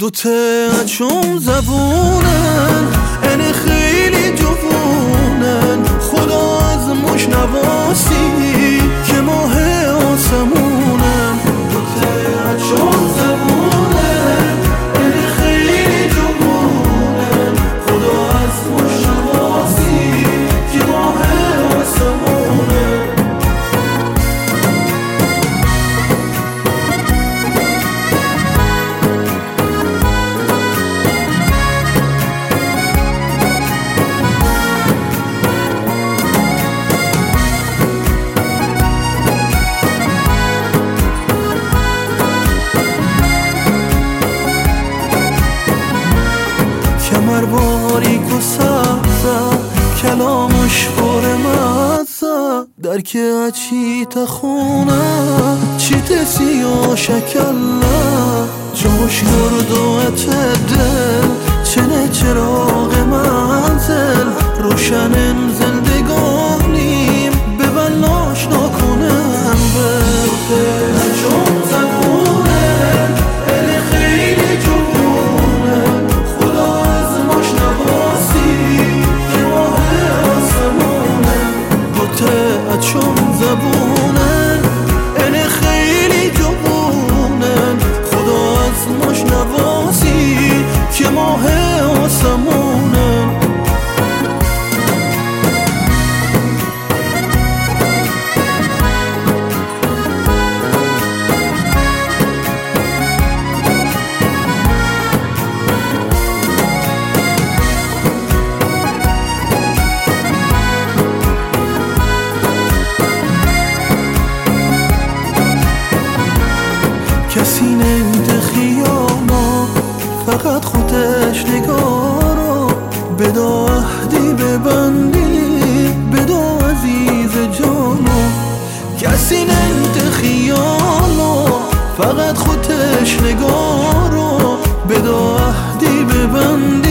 دوتا چون زبونن این خیلی جوونن، خدا از مشنواسی که ماه آسمونن. دوتا چون زبونن این خیلی جوونن، خدا از مشنواسی که ماه آسمونن. کمر باریک و سبزه کلامش پر مزه، درک چی تخونه چی تسی و شکله، جاش گرد و دل چنه چراغ منزل، روشن زندگانیم به بلاش نکنم به چون زبونه این خیلی جوونه، خدا از مشنواسی که ماه آسمونه. دوتا چون زبونه این خیلی جوونه، خدا از مشنواسی که ماه آسمونه. کسی نمیده خیاما، فقط خودش نگارو بدا عهدی ببندی، بدا عزیز جانو. کسی نمیده خیاما، فقط خودش نگارو بدا عهدی ببندی.